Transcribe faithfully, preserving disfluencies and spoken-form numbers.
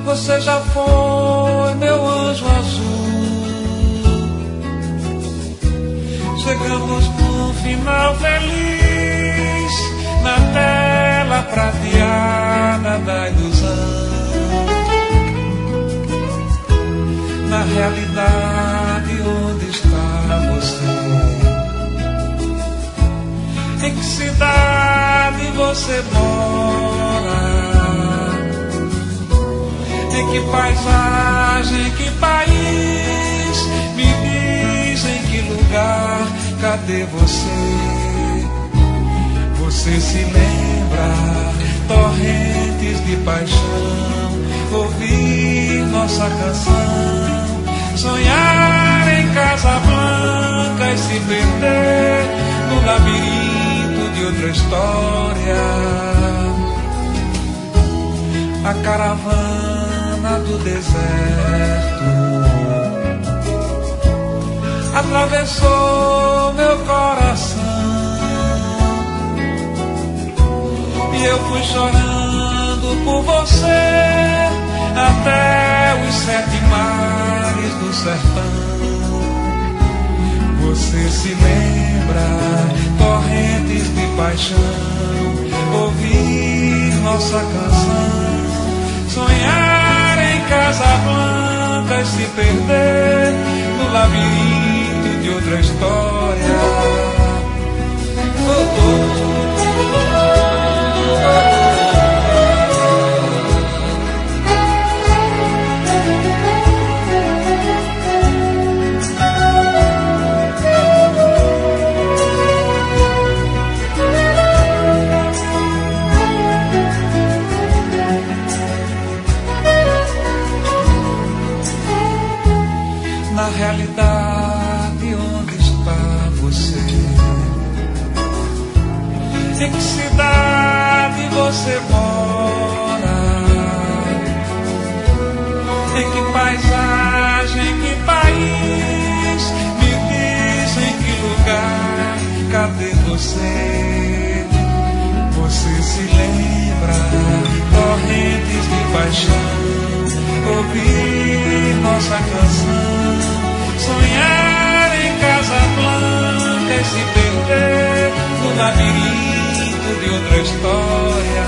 Você já foi meu anjo azul. Chegamos no final feliz, na tela prateada da ilusão. Na realidade, onde está você? Em que cidade você mora? Em que paisagem, em que país? Me diz em que lugar, cadê você? Você se lembra, torrentes de paixão, ouvir nossa canção, sonhar em Casablanca e se perder no labirinto de outra história. A caravana do deserto atravessou meu coração e eu fui chorando por você até os sete mares do sertão. Você se lembra, torrentes de paixão, ouvir nossa canção, sonhar em Casablanca e se perder no labirinto de outra história. Oh, oh, oh. Na realidade, onde está você? Em que cidade você mora? Em que paisagem, em que país? Me diz em que lugar, cadê você? Você se lembra, torrentes de paixão, ouvir nossa canção, sonhar em Casablanca e se perder no labirinto de outra história.